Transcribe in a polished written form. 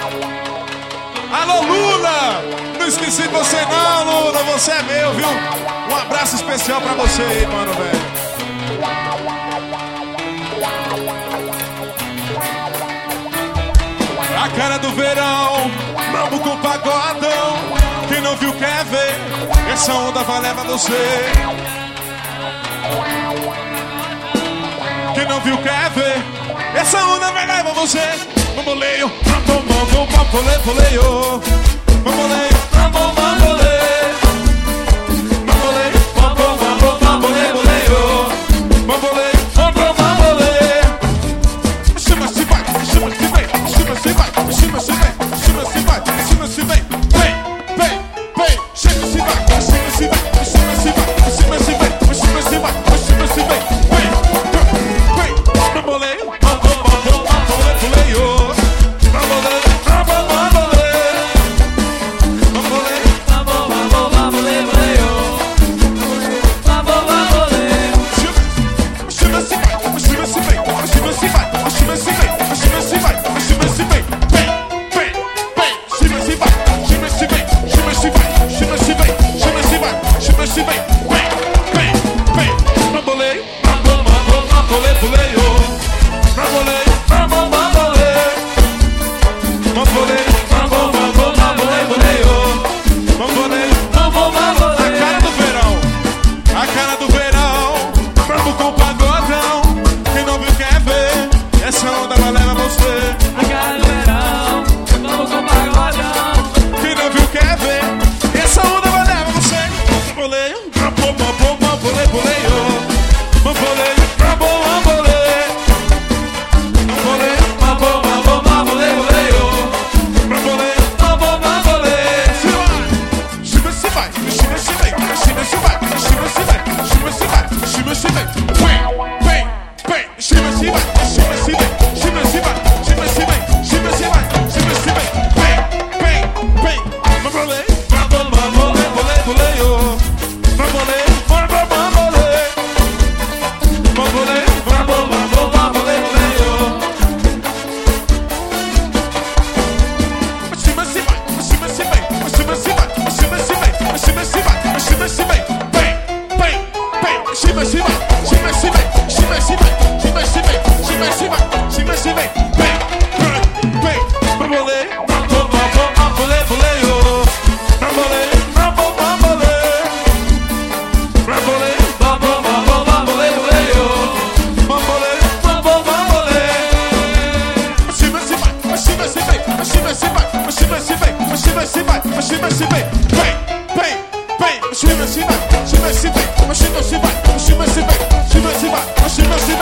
Alô, Lula! Não esqueci de você não, Lula, você é meu, viu? Um abraço especial pra você aí, mano, velho. A cara do verão, vamos com pagodão. Quem não viu quer ver, essa onda vai levar você. Quem não viu quer ver, essa onda vai levar você. Bamboleio, bamboleio, bamboleio, bamboleio, bamboleio, bamboleio, bamboleio, bamboleio. Chama-se vai, chama-se vem, chama-se vai, chama-se vem, chama-se vai, chama-se vem, vem, vem, vem, chama-se vai, chama-se vem, chama-se vai, chama-se vem, chama-se vai, chama-se vem, vem, vem, bamboleio, bamboleio, bamboleio, bamboleio, Chama-se vai,